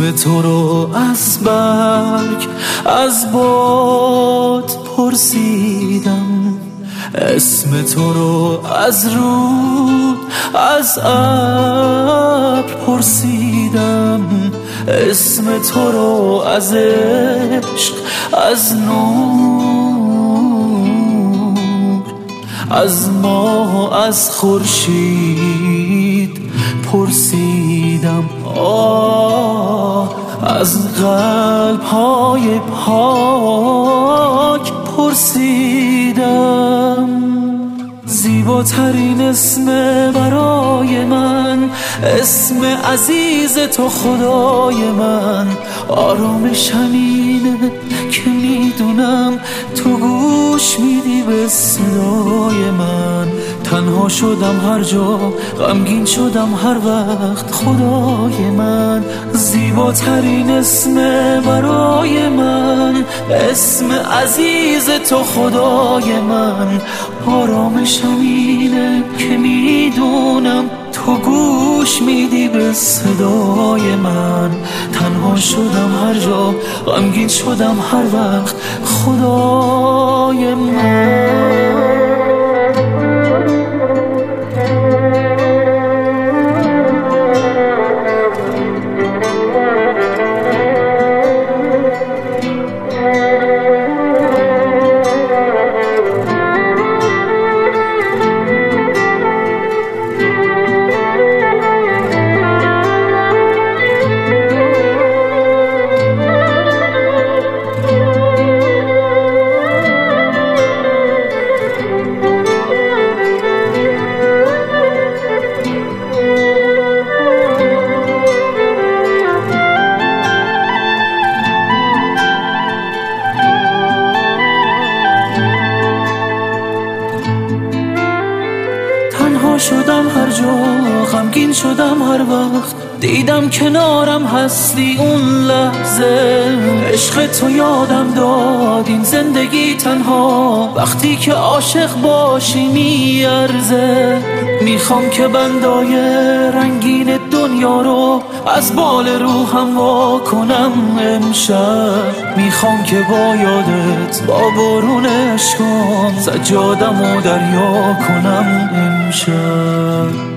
اسم تو رو از برگ از باد پرسیدم، اسم تو رو از رود از ابر پرسیدم، اسم تو رو از عشق از نور از ماه از خورشید پرسیدم، از قلب‌های پاک پرسیدم. زیباترین اسم برای من، اسم عزیز تو خدای من. آرامش همینه که میدونم تو گوش میدی به صدای من. تنها شدم هر جا، غمگین شدم هر وقت خدای من. زیباترین اسم برای من، اسم عزیز تو خدای من. آرامش همینه که میدونم تو گوش میدی به صدای من. تنها شدم هر جا، غمگین شدم هر وقت خدای من. شدم هر جا، غمگین شدم هر وقت دیدم کنارم هستی اون لحظه. عشق تو یادم داد این زندگی تنها وقتی که عاشق باشی میارزه. میخوام که بندای رنگین دنیا رو از بال روحم وا کنم امشب. میخوام که با یادت با بارون عشقام سجادم و دریا کنم امشب.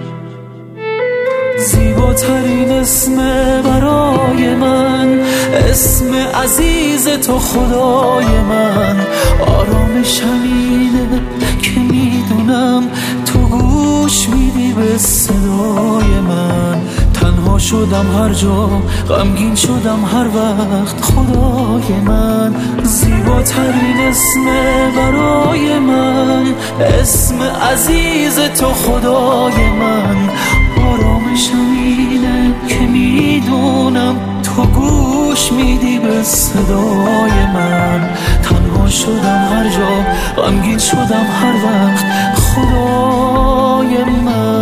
زیباترین اسم برای من، اسم عزیز تو خدای من. آرامش همینه که میدونم تو گوش میدی به صدای من. تنها شدم هر جا، غمگین شدم هر وقت خدای من. زیباترین اسم برای من، اسم عزیز تو خدای من. آرامش همینه که میدونم تو گوش میدی به صدای من. تنها شدم هر جا، غمگین شدم هر وقت خدای من.